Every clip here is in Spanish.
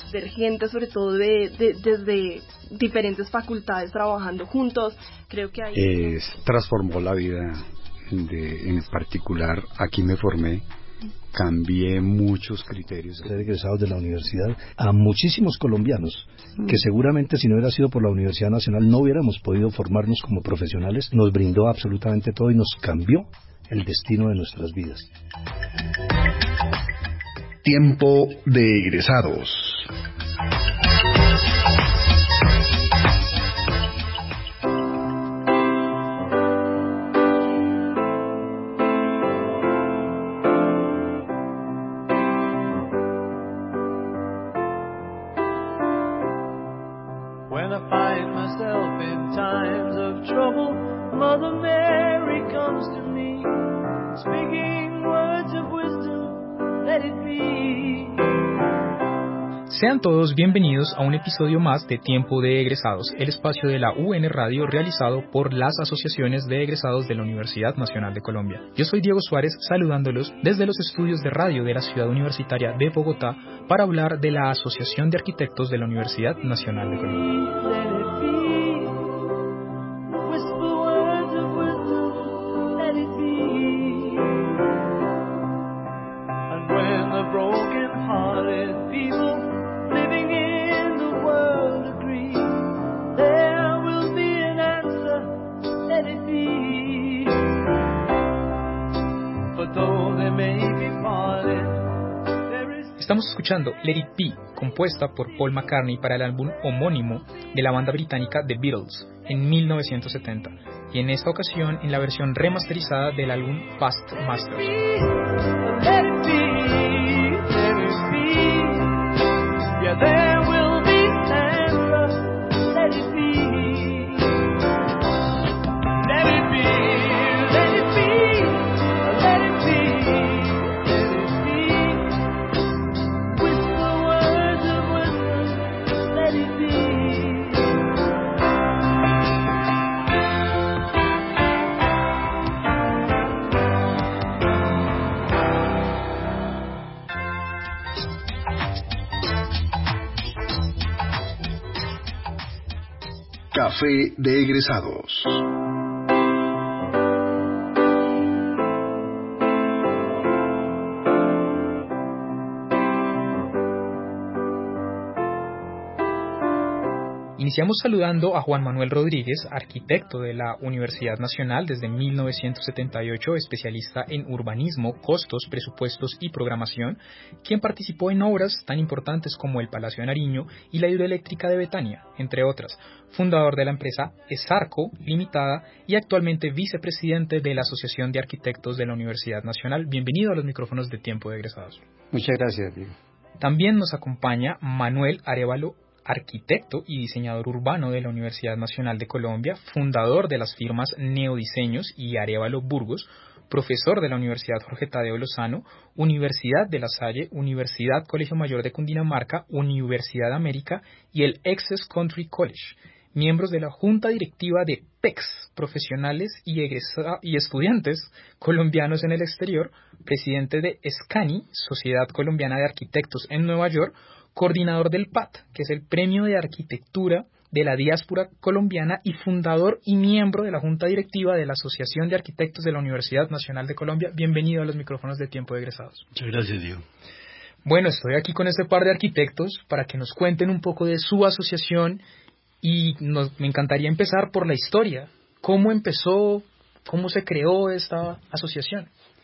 ver gente, sobre todo desde diferentes facultades trabajando juntos. Creo que ahí transformó la vida en particular. Aquí me formé, cambié muchos criterios. Ser egresados de la universidad a muchísimos colombianos que seguramente si no hubiera sido por la Universidad Nacional no hubiéramos podido formarnos como profesionales. Nos brindó absolutamente todo y nos cambió el destino de nuestras vidas. Tiempo de egresados. Sean todos bienvenidos a un episodio más de Tiempo de Egresados, el espacio de la UN Radio realizado por las asociaciones de egresados de la Universidad Nacional de Colombia. Yo soy Diego Suárez, saludándolos desde los estudios de radio de la Ciudad Universitaria de Bogotá para hablar de la Asociación de Arquitectos de la Universidad Nacional de Colombia. Estamos escuchando Let It Be, compuesta por Paul McCartney para el álbum homónimo de la banda británica The Beatles en 1970, y en esta ocasión en la versión remasterizada del álbum Past Masters. Let it be, let it be. Yeah, there will be answer. Let it be. Let it be, let it be, let it be. Café de egresados. Iniciamos saludando a Juan Manuel Rodríguez, arquitecto de la Universidad Nacional desde 1978, especialista en urbanismo, costos, presupuestos y programación, quien participó en obras tan importantes como el Palacio de Nariño y la hidroeléctrica de Betania, entre otras, fundador de la empresa Esarco Limitada y actualmente vicepresidente de la Asociación de Arquitectos de la Universidad Nacional. Bienvenido a los micrófonos de Tiempo de Egresados. Muchas gracias, Diego. También nos acompaña Manuel Arévalo, arquitecto y diseñador urbano de la Universidad Nacional de Colombia, fundador de las firmas Neodiseños y Arévalo Burgos, profesor de la Universidad Jorge Tadeo Lozano, Universidad de La Salle, Universidad Colegio Mayor de Cundinamarca, Universidad América y el Essex Country College, miembros de la Junta Directiva de PECs, profesionales y estudiantes colombianos en el exterior, presidente de SCANI, Sociedad Colombiana de Arquitectos en Nueva York, coordinador del PAT, que es el Premio de Arquitectura de la Diáspora Colombiana, y fundador y miembro de la Junta Directiva de la Asociación de Arquitectos de la Universidad Nacional de Colombia. Bienvenido a los micrófonos de Tiempo de Egresados. Muchas gracias, Diego. Bueno, estoy aquí con este par de arquitectos para que nos cuenten un poco de su asociación y me encantaría empezar por la historia. ¿Cómo empezó? ¿Cómo se creó esta asociación?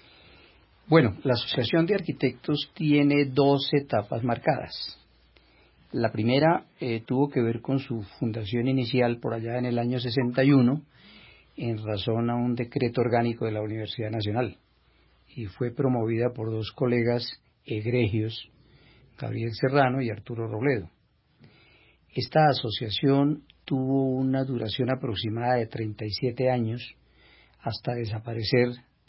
Bueno, la Asociación de Arquitectos tiene dos etapas marcadas. La primera tuvo que ver con su fundación inicial por allá en el año 61, en razón a un decreto orgánico de la Universidad Nacional, y fue promovida por dos colegas egregios, Gabriel Serrano y Arturo Robledo. Esta asociación tuvo una duración aproximada de 37 años, hasta desaparecer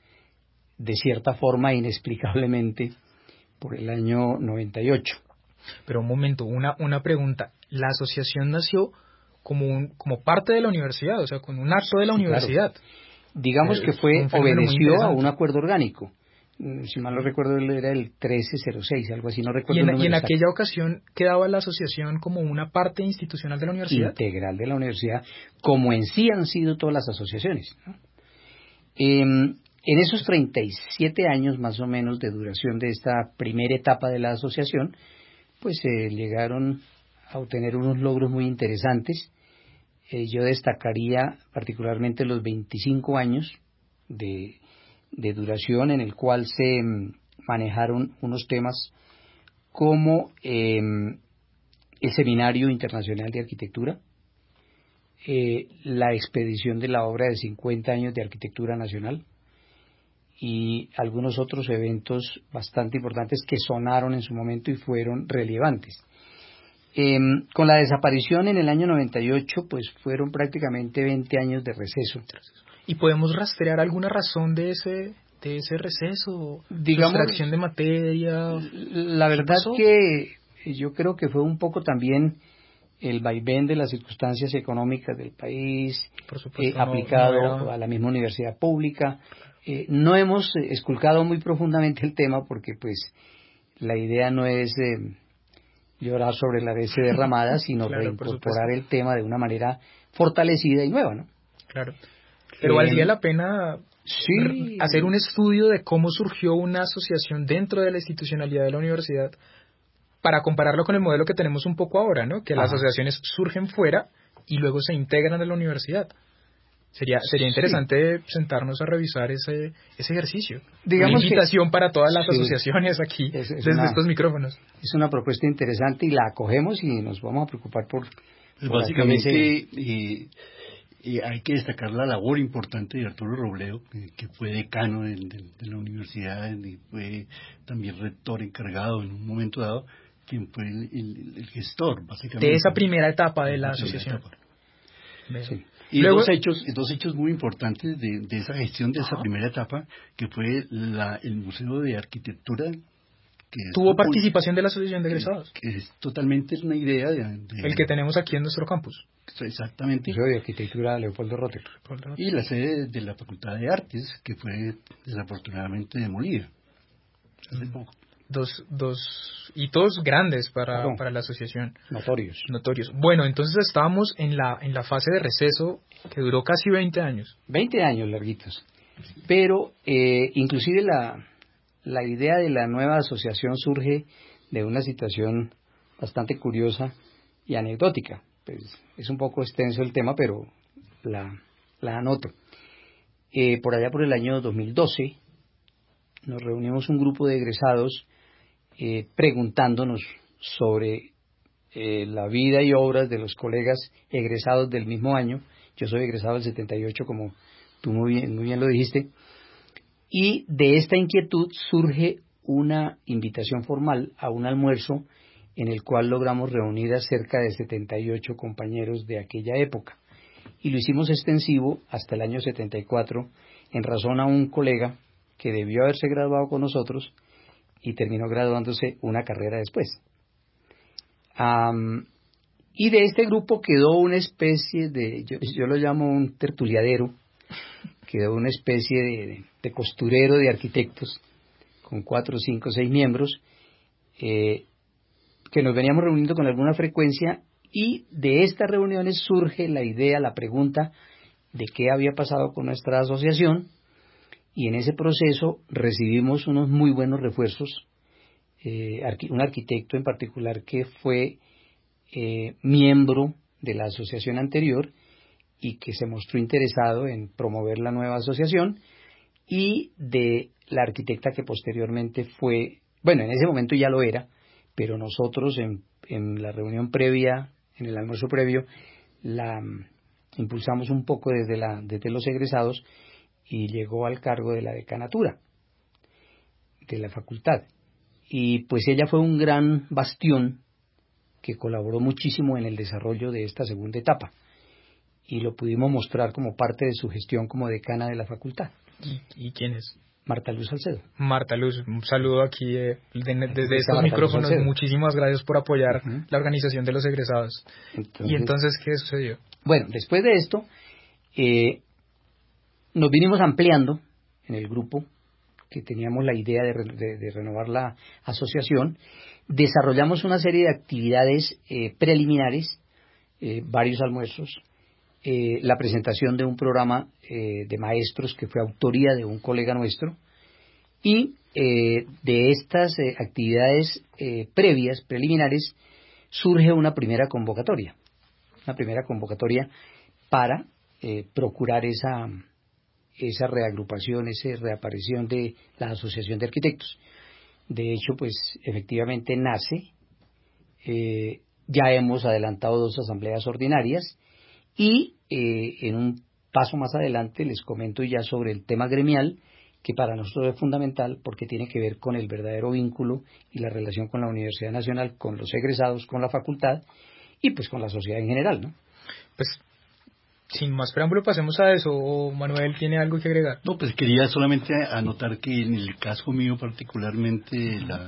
de cierta forma inexplicablemente por el año 98. Pero un momento, una pregunta. ¿La asociación nació como parte de la universidad, o sea, con un acto de la universidad? Claro. Digamos que obedeció a un acuerdo orgánico. si mal no recuerdo, era el 1306, algo así, no recuerdo el número ¿Y en exacto. aquella ocasión quedaba la asociación como una parte institucional de la universidad? Integral de la universidad, como en sí han sido todas las asociaciones, ¿no? En esos 37 años más o menos de duración de esta primera etapa de la asociación, pues llegaron a obtener unos logros muy interesantes. Yo destacaría particularmente los 25 años de duración en el cual se manejaron unos temas como el Seminario Internacional de Arquitectura, la expedición de la obra de 50 años de Arquitectura Nacional y algunos otros eventos bastante importantes que sonaron en su momento y fueron relevantes. Con la desaparición en el año 98, pues fueron prácticamente 20 años de receso. ¿Y podemos rastrear alguna razón de ese receso? Digamos, ¿Sustracción de materia? La verdad que yo creo que fue un poco también el vaivén de las circunstancias económicas del país, Por supuesto, aplicado a la misma universidad pública. No hemos esculcado muy profundamente el tema porque pues la idea no es llorar sobre la leche derramada, sino claro, reincorporar el tema de una manera fortalecida y nueva, ¿no? Claro. Pero valdría la pena hacer un estudio de cómo surgió una asociación dentro de la institucionalidad de la universidad para compararlo con el modelo que tenemos un poco ahora, ¿no? Que las asociaciones surgen fuera y luego se integran a la universidad. Sería interesante sentarnos a revisar ese ejercicio. Digamos una invitación para todas las asociaciones aquí, desde estos micrófonos. Es una propuesta interesante y la acogemos y nos vamos a preocupar por básicamente, hay que destacar la labor importante de Arturo Robledo, que fue decano de la universidad y fue también rector encargado en un momento dado, quien fue el gestor, básicamente. De esa primera etapa de la asociación. Sí. Y luego, dos hechos muy importantes de esa gestión, de esa primera etapa, que fue el Museo de Arquitectura. ¿Tuvo participación de la Asociación de Egresados? Que es totalmente una idea el que tenemos aquí en nuestro campus. Exactamente. Museo de Arquitectura Leopoldo Rotter. Y la sede de la Facultad de Artes, que fue desafortunadamente demolida hace poco. Dos hitos grandes para la asociación. Notorios. Bueno, entonces estábamos en la fase de receso que duró casi 20 años. 20 años larguitos. Pero inclusive la idea de la nueva asociación surge de una situación bastante curiosa y anecdótica. Pues, es un poco extenso el tema, pero la anoto. Por allá por el año 2012 nos reunimos un grupo de egresados preguntándonos sobre la vida y obras de los colegas egresados del mismo año. Yo soy egresado del 78, como tú muy bien lo dijiste. Y de esta inquietud surge una invitación formal a un almuerzo en el cual logramos reunir a cerca de 78 compañeros de aquella época. Y lo hicimos extensivo hasta el año 74 en razón a un colega que debió haberse graduado con nosotros y terminó graduándose una carrera después. Y de este grupo quedó una especie de, yo lo llamo un tertuliadero, quedó una especie de costurero de arquitectos con 4, 5, 6 miembros que nos veníamos reuniendo con alguna frecuencia, y de estas reuniones surge la idea, la pregunta de qué había pasado con nuestra asociación, y en ese proceso recibimos unos muy buenos refuerzos, un arquitecto en particular que fue miembro de la asociación anterior y que se mostró interesado en promover la nueva asociación, y de la arquitecta que posteriormente fue, bueno, en ese momento ya lo era, pero nosotros en la reunión previa, en el almuerzo previo, la impulsamos un poco desde los egresados y llegó al cargo de la decanatura de la facultad. Y pues ella fue un gran bastión que colaboró muchísimo en el desarrollo de esta segunda etapa, y lo pudimos mostrar como parte de su gestión como decana de la facultad. ¿Y quién es? Marta Luz Salcedo. Marta Luz, un saludo aquí desde estos micrófonos. Muchísimas gracias por apoyar la organización de los egresados. ¿Y entonces qué sucedió? Bueno, después de esto, nos vinimos ampliando en el grupo que teníamos la idea de renovar la asociación, desarrollamos una serie de actividades preliminares, varios almuerzos, la presentación de un programa de maestros que fue autoría de un colega nuestro, y de estas actividades previas, preliminares, surge una primera convocatoria para procurar esa reagrupación, esa reaparición de la Asociación de Arquitectos. De hecho, pues efectivamente nace, ya hemos adelantado 2 asambleas ordinarias y en un paso más adelante les comento ya sobre el tema gremial, que para nosotros es fundamental porque tiene que ver con el verdadero vínculo y la relación con la Universidad Nacional, con los egresados, con la facultad y pues con la sociedad en general, ¿no? Pues sin más preámbulo pasemos a eso. Manuel, ¿tiene algo que agregar? No, pues quería solamente anotar que en el caso mío particularmente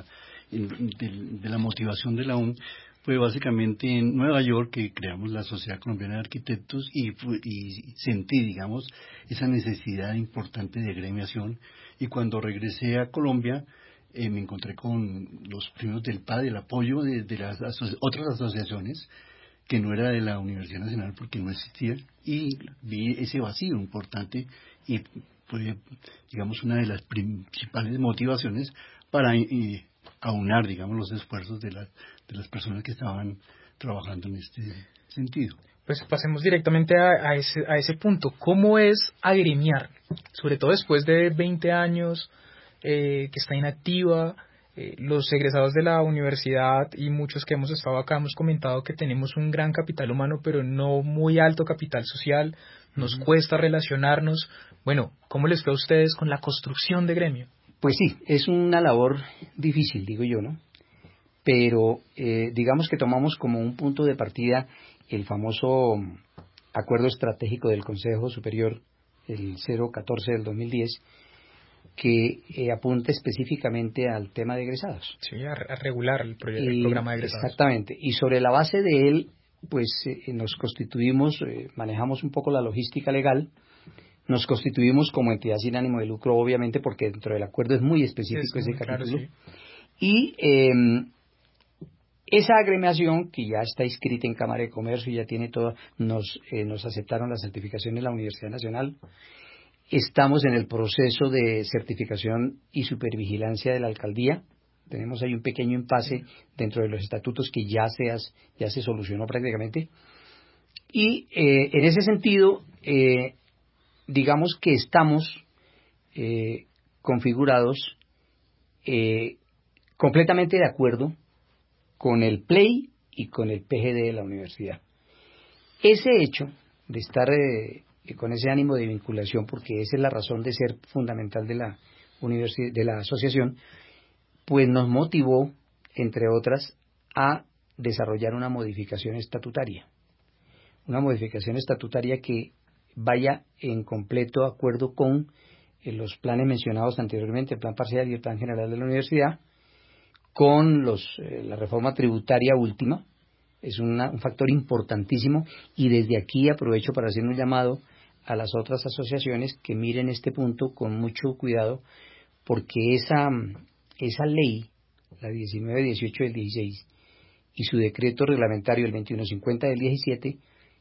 de la motivación de la UM fue básicamente en Nueva York que creamos la Sociedad Colombiana de Arquitectos y sentí, digamos, esa necesidad importante de agremiación, y cuando regresé a Colombia me encontré con los primeros del PAD, el apoyo de las otras asociaciones que no era de la Universidad Nacional porque no existía, y vi ese vacío importante y fue, digamos, una de las principales motivaciones para aunar, digamos, los esfuerzos de las personas que estaban trabajando en este sentido. Pues pasemos directamente a ese punto. ¿Cómo es agremiar? Sobre todo después de 20 años que está inactiva. Los egresados de la universidad y muchos que hemos estado acá hemos comentado que tenemos un gran capital humano, pero no muy alto capital social. Nos cuesta relacionarnos. Bueno, ¿cómo les fue a ustedes con la construcción de gremio? Pues sí, es una labor difícil, digo yo, ¿no? Pero digamos que tomamos como un punto de partida el famoso Acuerdo Estratégico del Consejo Superior, el 014 del 2010, que apunta específicamente al tema de egresados. Sí, a regular el programa de egresados. Exactamente, y sobre la base de él, pues nos constituimos, manejamos un poco la logística legal, nos constituimos como entidad sin ánimo de lucro, obviamente, porque dentro del acuerdo es muy específico ese capítulo, claro, sí. Y esa agremiación, que ya está inscrita en Cámara de Comercio y ya tiene todo, nos aceptaron la certificación de la Universidad Nacional. Estamos en el proceso de certificación y supervigilancia de la alcaldía. Tenemos ahí un pequeño impasse dentro de los estatutos que ya se solucionó prácticamente. Y en ese sentido, digamos que estamos configurados completamente de acuerdo con el PLEI y con el PGD de la universidad. Ese hecho de estar con ese ánimo de vinculación, porque esa es la razón de ser fundamental de la asociación, pues nos motivó, entre otras, a desarrollar una modificación estatutaria. Una modificación estatutaria que vaya en completo acuerdo con los planes mencionados anteriormente, el plan parcial y el plan general de la universidad, con la reforma tributaria última. Es un factor importantísimo, y desde aquí aprovecho para hacer un llamado a las otras asociaciones que miren este punto con mucho cuidado, porque esa ley, la 1918 del 16, y su decreto reglamentario, el 2150 del 17,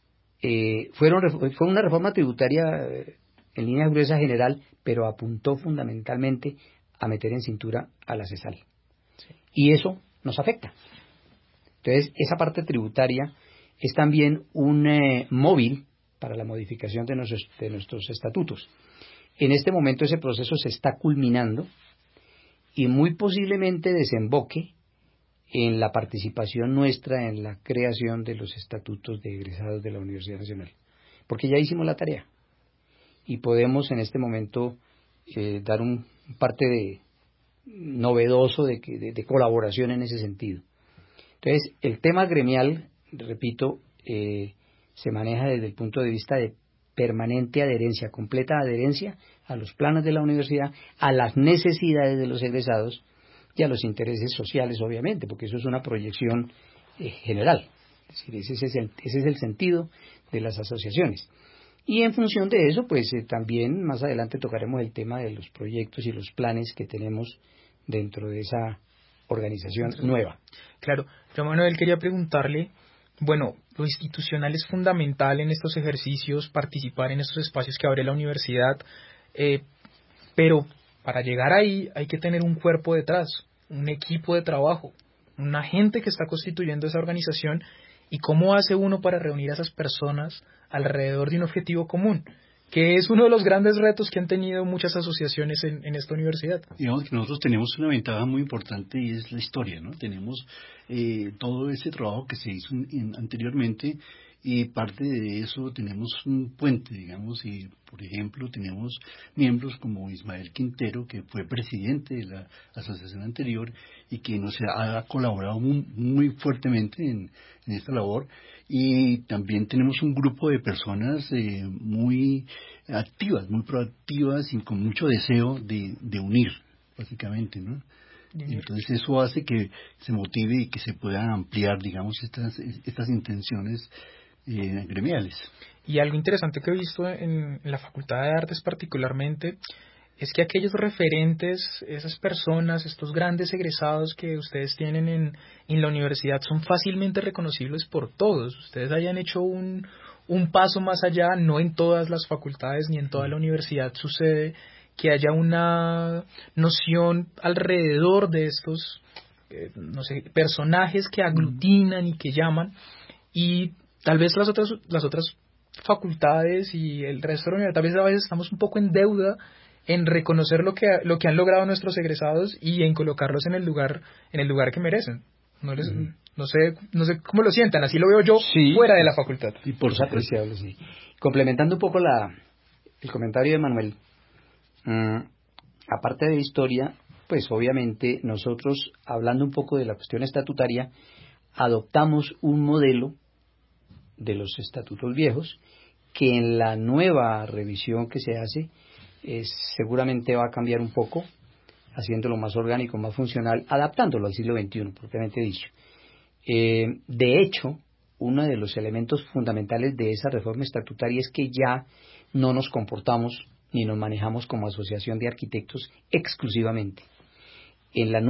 fue una reforma tributaria en línea gruesa general, pero apuntó fundamentalmente a meter en cintura a la CESAL. Sí. Y eso nos afecta. Entonces, esa parte tributaria es también un móvil para la modificación de nuestros estatutos. En este momento ese proceso se está culminando y muy posiblemente desemboque en la participación nuestra en la creación de los estatutos de egresados de la Universidad Nacional, porque ya hicimos la tarea y podemos en este momento dar un parte novedoso de colaboración en ese sentido. Entonces, el tema gremial, repito, se maneja desde el punto de vista de permanente adherencia, completa adherencia a los planes de la universidad, a las necesidades de los egresados y a los intereses sociales, obviamente, porque eso es una proyección general. Es decir, ese es el sentido de las asociaciones. Y en función de eso, pues también más adelante tocaremos el tema de los proyectos y los planes que tenemos dentro de esa organización nueva. Claro, yo, Manuel, quería preguntarle, bueno, lo institucional es fundamental en estos ejercicios, participar en estos espacios que abre la universidad, pero para llegar ahí hay que tener un cuerpo detrás, un equipo de trabajo, una gente que está constituyendo esa organización. ¿Y cómo hace uno para reunir a esas personas alrededor de un objetivo común? Que es uno de los grandes retos que han tenido muchas asociaciones en esta universidad. Digamos que nosotros tenemos una ventaja muy importante y es la historia, ¿no? Tenemos todo ese trabajo que se hizo anteriormente y parte de eso tenemos un puente, digamos, y por ejemplo tenemos miembros como Ismael Quintero, que fue presidente de la asociación anterior y que nos ha colaborado muy fuertemente en esta labor, y también tenemos un grupo de personas muy activas, muy proactivas y con mucho deseo de unir, básicamente, ¿no? Entonces eso hace que se motive y que se puedan ampliar, digamos, estas intenciones gremiales. Y algo interesante que he visto en la Facultad de Artes particularmente es que aquellos referentes, esas personas, estos grandes egresados que ustedes tienen en la universidad son fácilmente reconocibles por todos. Ustedes hayan hecho un paso más allá, no en todas las facultades ni en toda la universidad sucede que haya una noción alrededor de estos personajes que aglutinan y que llaman, y tal vez las otras facultades y el resto de la universidad, tal vez a veces estamos un poco en deuda en reconocer lo que han logrado nuestros egresados y en colocarlos en el lugar que merecen. No sé cómo lo sientan, así lo veo yo fuera de la facultad. Y por apreciable, sí. Complementando un poco el comentario de Manuel, aparte de historia, pues obviamente nosotros, hablando un poco de la cuestión estatutaria, adoptamos un modelo de los estatutos viejos que en la nueva revisión que se hace seguramente va a cambiar un poco, haciéndolo más orgánico, más funcional, adaptándolo al siglo XXI, propiamente dicho. De hecho, uno de los elementos fundamentales de esa reforma estatutaria es que ya no nos comportamos ni nos manejamos como asociación de arquitectos exclusivamente. En el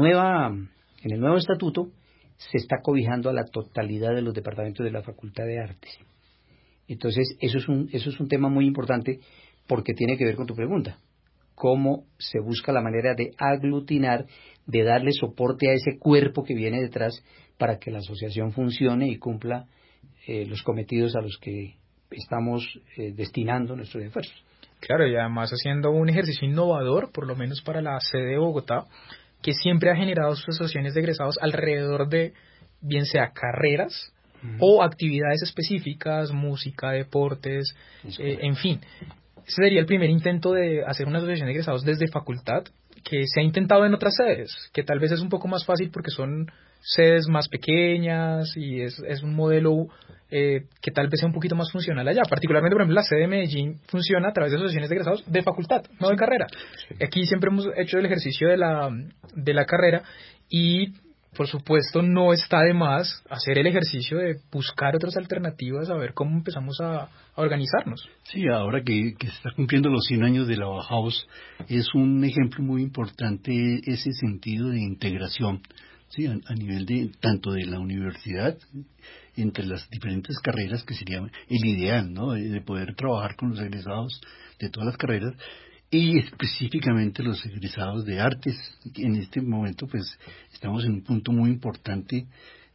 nuevo estatuto se está cobijando a la totalidad de los departamentos de la Facultad de Artes. Entonces, eso es un tema muy importante porque tiene que ver con tu pregunta. Cómo se busca la manera de aglutinar, de darle soporte a ese cuerpo que viene detrás para que la asociación funcione y cumpla los cometidos a los que estamos destinando nuestros esfuerzos. Claro, y además haciendo un ejercicio innovador, por lo menos para la sede de Bogotá, que siempre ha generado sus asociaciones de egresados alrededor de, bien sea carreras o actividades específicas, música, deportes, en fin. Ese sería el primer intento de hacer una asociación de egresados desde facultad, que se ha intentado en otras sedes, que tal vez es un poco más fácil porque son sedes más pequeñas y es un modelo que tal vez sea un poquito más funcional allá. Particularmente, por ejemplo, la sede de Medellín funciona a través de asociaciones de egresados de facultad, no de carrera. Sí. Aquí siempre hemos hecho el ejercicio de la carrera y, por supuesto, no está de más hacer el ejercicio de buscar otras alternativas, a ver cómo empezamos a organizarnos. Sí, ahora que se está cumpliendo los 100 años de la Bauhaus, es un ejemplo muy importante ese sentido de integración, sí, a nivel de tanto de la universidad, entre las diferentes carreras, que sería el ideal, ¿no?, de poder trabajar con los egresados de todas las carreras, y específicamente los egresados de artes. En este momento pues estamos en un punto muy importante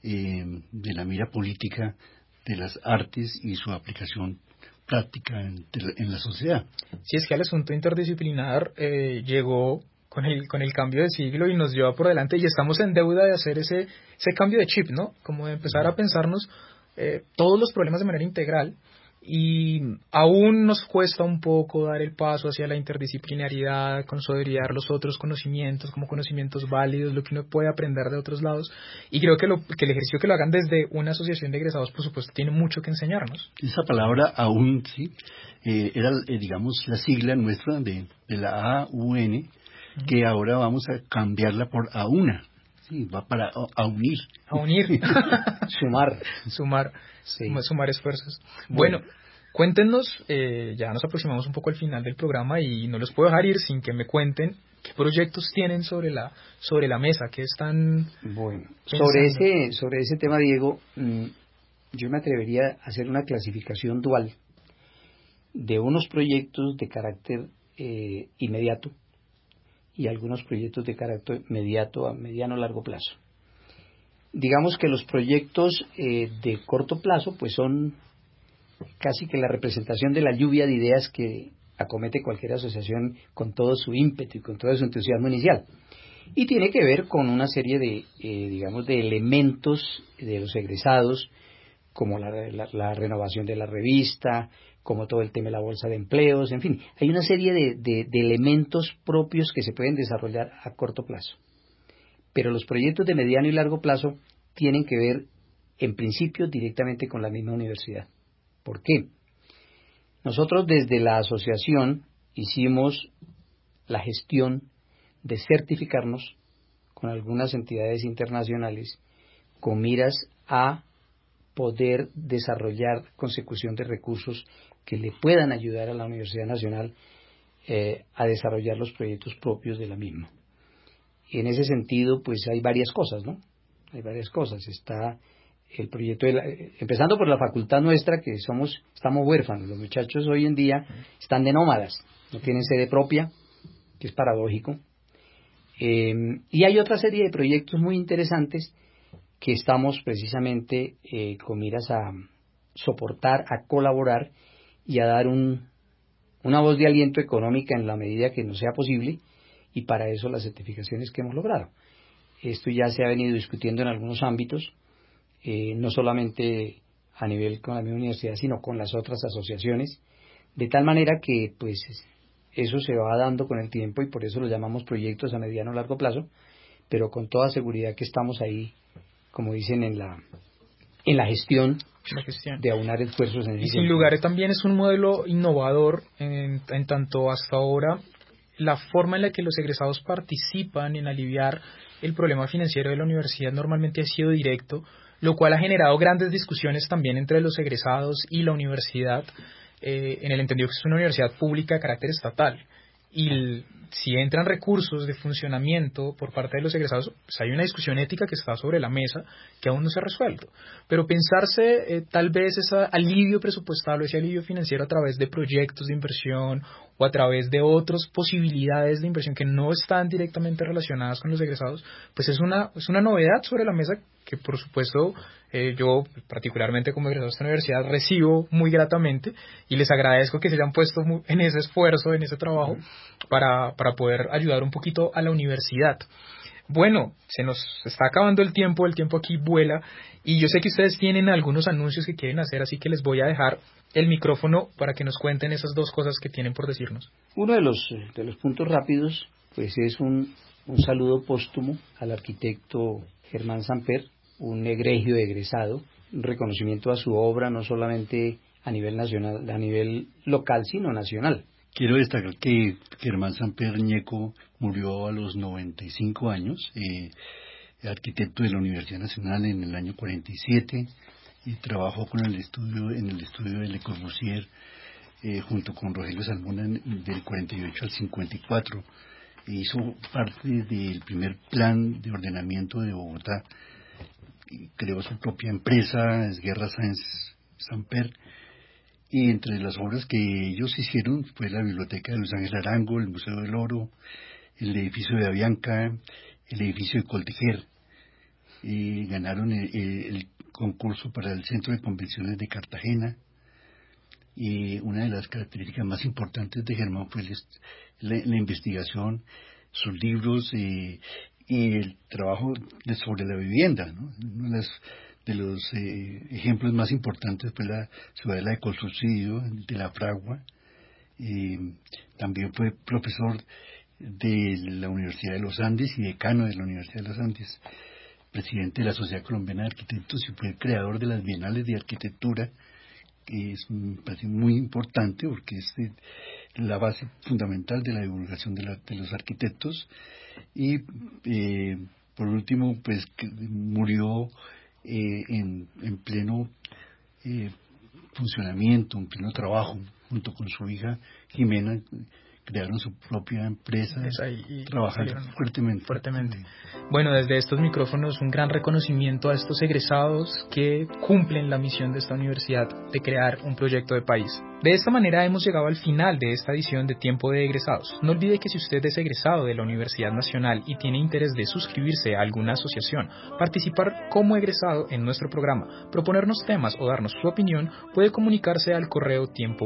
de la mira política de las artes y su aplicación práctica en la sociedad. Sí, es que el asunto interdisciplinar llegó con el cambio de siglo y nos lleva por delante, y estamos en deuda de hacer ese cambio de chip, ¿no? Como de empezar a pensarnos todos los problemas de manera integral, y aún nos cuesta un poco dar el paso hacia la interdisciplinariedad, consolidar los otros conocimientos como conocimientos válidos, lo que uno puede aprender de otros lados, y creo que el ejercicio que lo hagan desde una asociación de egresados, por supuesto, tiene mucho que enseñarnos. Esa palabra aún, sí, era, digamos, la sigla nuestra de la AUN, que ahora vamos a cambiarla por AUNA. Sí, va para a unir. A unir. Sumar. Sumar. Sí. Sumar esfuerzos. Bueno, Cuéntenos, ya nos aproximamos un poco al final del programa y no los puedo dejar ir sin que me cuenten qué proyectos tienen sobre la mesa, qué están Bueno, pensando. sobre ese tema, Diego, yo me atrevería a hacer una clasificación dual de unos proyectos de carácter inmediato y algunos proyectos de carácter inmediato a mediano o largo plazo. Digamos que los proyectos de corto plazo pues son casi que la representación de la lluvia de ideas que acomete cualquier asociación con todo su ímpetu y con todo su entusiasmo inicial. Y tiene que ver con una serie de, digamos, de elementos de los egresados, como la renovación de la revista, como todo el tema de la bolsa de empleos, en fin, hay una serie de elementos propios que se pueden desarrollar a corto plazo. Pero los proyectos de mediano y largo plazo tienen que ver, en principio, directamente con la misma universidad. ¿Por qué? Nosotros desde la asociación hicimos la gestión de certificarnos con algunas entidades internacionales con miras a poder desarrollar consecución de recursos que le puedan ayudar a la Universidad Nacional a desarrollar los proyectos propios de la misma. Y en ese sentido, pues hay varias cosas, ¿no? Hay varias cosas. Está el proyecto, empezando por la facultad nuestra, que estamos huérfanos. Los muchachos hoy en día están de nómadas, no tienen sede propia, que es paradójico. Y hay otra serie de proyectos muy interesantes que estamos precisamente con miras a soportar, a colaborar y a dar una voz de aliento económica en la medida que nos sea posible, y para eso las certificaciones que hemos logrado. Esto ya se ha venido discutiendo en algunos ámbitos, no solamente a nivel con la misma universidad, sino con las otras asociaciones, de tal manera que pues eso se va dando con el tiempo y por eso lo llamamos proyectos a mediano o largo plazo, pero con toda seguridad que estamos ahí, como dicen, en la gestión de aunar esfuerzos en ese Y sin sentido. lugar también es un modelo innovador en tanto hasta ahora la forma en la que los egresados participan en aliviar el problema financiero de la universidad normalmente ha sido directo, lo cual ha generado grandes discusiones también entre los egresados y la universidad, en el entendido que es una universidad pública de carácter estatal. Y si entran recursos de funcionamiento por parte de los egresados, pues hay una discusión ética que está sobre la mesa que aún no se ha resuelto. Pero pensarse tal vez ese alivio presupuestal o ese alivio financiero a través de proyectos de inversión o a través de otras posibilidades de inversión que no están directamente relacionadas con los egresados, pues es una novedad sobre la mesa que por supuesto yo particularmente como egresado de esta universidad recibo muy gratamente y les agradezco que se hayan puesto en ese esfuerzo, en ese trabajo para poder ayudar un poquito a la universidad. Bueno, se nos está acabando el tiempo aquí vuela y yo sé que ustedes tienen algunos anuncios que quieren hacer, así que les voy a dejar el micrófono para que nos cuenten esas dos cosas que tienen por decirnos. Uno de los puntos rápidos pues es un saludo póstumo al arquitecto Germán Samper, un egregio egresado, un reconocimiento a su obra no solamente a nivel nacional, a nivel local, sino nacional. Quiero destacar que Germán Samper Ñeco murió a los 95 años, arquitecto de la Universidad Nacional en el año 47 y trabajó en el estudio de Le Corbusier junto con Rogelio Salmona del 48 al 54. Hizo parte del primer plan de ordenamiento de Bogotá, creó su propia empresa, Esguerra Sáenz Samper, y entre las obras que ellos hicieron fue la Biblioteca de Luis Ángel Arango, el Museo del Oro, el edificio de Avianca, el edificio de Coltijer, y ganaron el concurso para el Centro de Convenciones de Cartagena. Y una de las características más importantes de Germán fue la investigación, sus libros y el trabajo sobre la vivienda, ¿no? Uno de los ejemplos más importantes fue la ciudadela de Colsubsidio de la Fragua. También fue profesor de la Universidad de los Andes y decano de la Universidad de los Andes, presidente de la Sociedad Colombiana de Arquitectos y fue el creador de las Bienales de Arquitectura, que me parece muy importante porque es la base fundamental de la divulgación de los arquitectos. Y por último, pues murió en pleno funcionamiento, un pleno trabajo, junto con su hija Jimena, crearon su propia empresa, trabajando fuertemente. Bueno, desde estos micrófonos un gran reconocimiento a estos egresados que cumplen la misión de esta universidad de crear un proyecto de país. De esta manera hemos llegado al final de esta edición de Tiempo de Egresados. No olvide que si usted es egresado de la Universidad Nacional y tiene interés de suscribirse a alguna asociación, participar como egresado en nuestro programa, proponernos temas o darnos su opinión, puede comunicarse al correo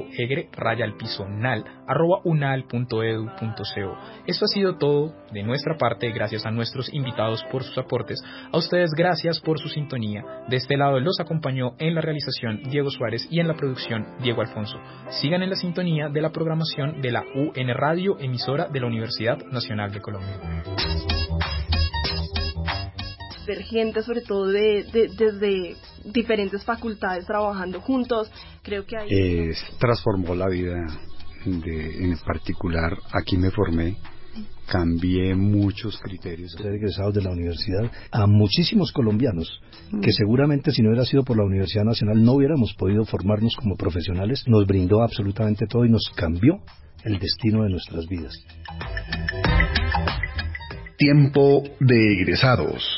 tiempoegre@unal.edu.co. Esto ha sido todo de nuestra parte, gracias a nuestros invitados por sus aportes. A ustedes gracias por su sintonía. De este lado los acompañó en la realización Diego Suárez y en la producción Diego Alfonso. Sigan en la sintonía de la programación de la UN Radio, emisora de la Universidad Nacional de Colombia. Ver gente, sobre todo desde diferentes facultades trabajando juntos, creo que ahí transformó la vida en particular. Aquí me formé, cambié muchos criterios. Ser egresados de la universidad, a muchísimos colombianos que seguramente si no hubiera sido por la Universidad Nacional no hubiéramos podido formarnos como profesionales, nos brindó absolutamente todo y nos cambió el destino de nuestras vidas. Tiempo de egresados.